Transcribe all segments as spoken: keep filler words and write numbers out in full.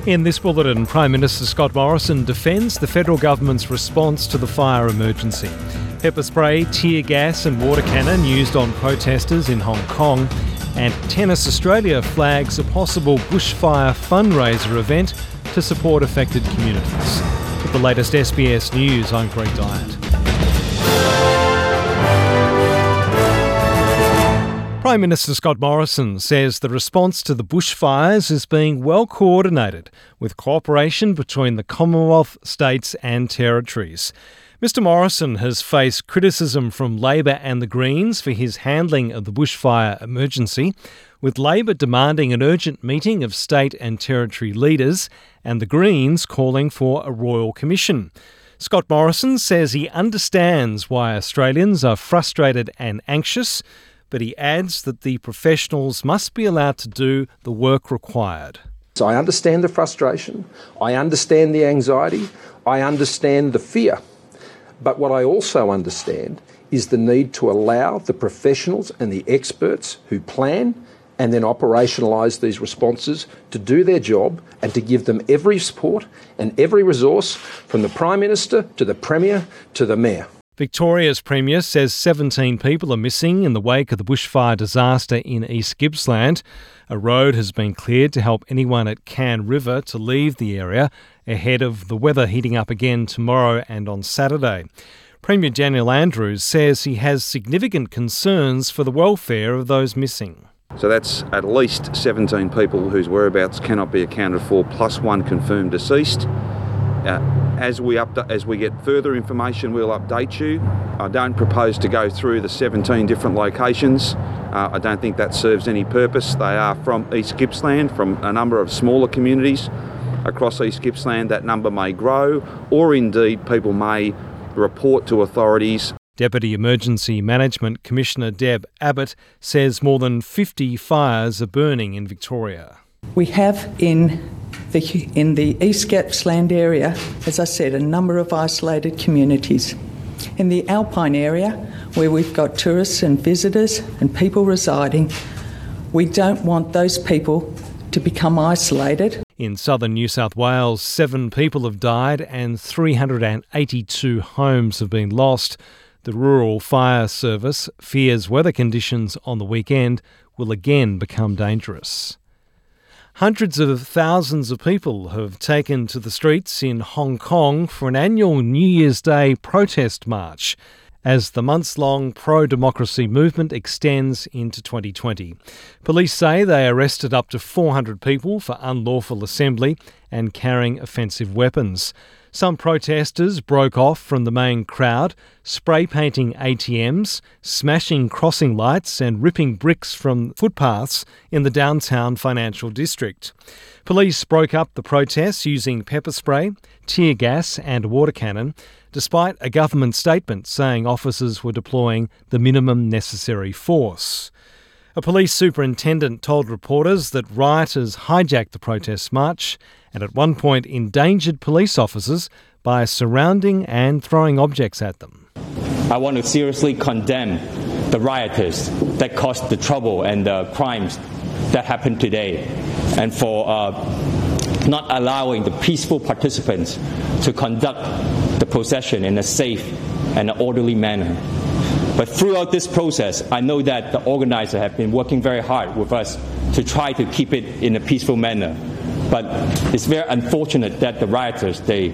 In this bulletin, Prime Minister Scott Morrison defends the federal government's response to the fire emergency. Pepper spray, tear gas and water cannon used on protesters in Hong Kong. And Tennis Australia flags a possible bushfire fundraiser event to support affected communities. With the latest S B S News, I'm Greg Dyett. Prime Minister Scott Morrison says the response to the bushfires is being well coordinated with cooperation between the Commonwealth, states and territories. Mister Morrison has faced criticism from Labor and the Greens for his handling of the bushfire emergency, with Labor demanding an urgent meeting of state and territory leaders and the Greens calling for a royal commission. Scott Morrison says he understands why Australians are frustrated and anxious, but he adds that the professionals must be allowed to do the work required. So I understand the frustration, I understand the anxiety, I understand the fear. But what I also understand is the need to allow the professionals and the experts who plan and then operationalise these responses to do their job and to give them every support and every resource, from the Prime Minister to the Premier to the Mayor. Victoria's Premier says seventeen people are missing in the wake of the bushfire disaster in East Gippsland. A road has been cleared to help anyone at Cann River to leave the area ahead of the weather heating up again tomorrow and on Saturday. Premier Daniel Andrews says he has significant concerns for the welfare of those missing. So that's at least seventeen people whose whereabouts cannot be accounted for, plus one confirmed deceased. Uh, as we upda- as we get further information, we'll update you. I don't propose to go through the seventeen different locations. Uh, I don't think that serves any purpose. They are from East Gippsland, from a number of smaller communities across East Gippsland. That number may grow, or indeed people may report to authorities. Deputy Emergency Management Commissioner Deb Abbott says more than fifty fires are burning in Victoria. We have in the in the East Gippsland area, as I said, a number of isolated communities. In the Alpine area, where we've got tourists and visitors and people residing, we don't want those people to become isolated. In southern New South Wales, seven people have died and three hundred eighty-two homes have been lost. The Rural Fire Service fears weather conditions on the weekend will again become dangerous. Hundreds of thousands of people have taken to the streets in Hong Kong for an annual New Year's Day protest march as the months-long pro-democracy movement extends into twenty twenty. Police say they arrested up to four hundred people for unlawful assembly and carrying offensive weapons. Some protesters broke off from the main crowd, spray painting A T Ms, smashing crossing lights and ripping bricks from footpaths in the downtown financial district. Police broke up the protests using pepper spray, tear gas and water cannon, despite a government statement saying officers were deploying the minimum necessary force. A police superintendent told reporters that rioters hijacked the protest march and at one point endangered police officers by surrounding and throwing objects at them. I want to seriously condemn the rioters that caused the trouble and the crimes that happened today, and for uh, not allowing the peaceful participants to conduct the procession in a safe and orderly manner. But throughout this process, I know that the organizers have been working very hard with us to try to keep it in a peaceful manner. But it's very unfortunate that the rioters, they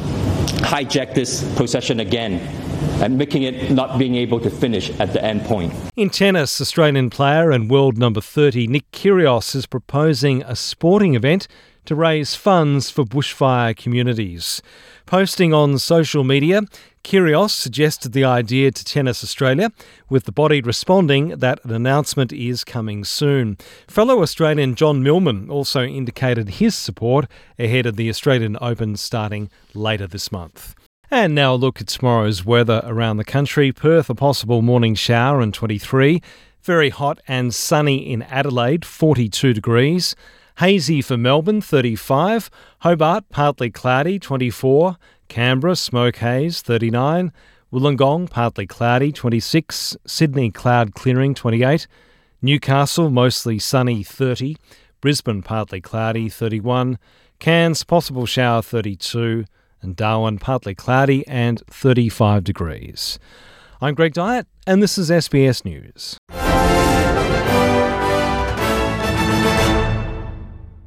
hijacked this procession again and making it not being able to finish at the end point. In tennis, Australian player and world number thirty Nick Kyrgios is proposing a sporting event to raise funds for bushfire communities. Posting on social media, Kyrgios suggested the idea to Tennis Australia, with the body responding that an announcement is coming soon. Fellow Australian John Millman also indicated his support ahead of the Australian Open starting later this month. And now a look at tomorrow's weather around the country. Perth, a possible morning shower and twenty-three. Very hot and sunny in Adelaide, forty-two degrees. Hazy for Melbourne, thirty-five. Hobart, partly cloudy, twenty-four. Canberra, smoke haze, thirty-nine. Wollongong, partly cloudy, twenty-six. Sydney, cloud clearing, twenty-eight. Newcastle, mostly sunny, thirty. Brisbane partly cloudy, thirty-one, Cairns possible shower, thirty-two, and Darwin partly cloudy and thirty-five degrees. I'm Greg Dyett, and this is S B S News.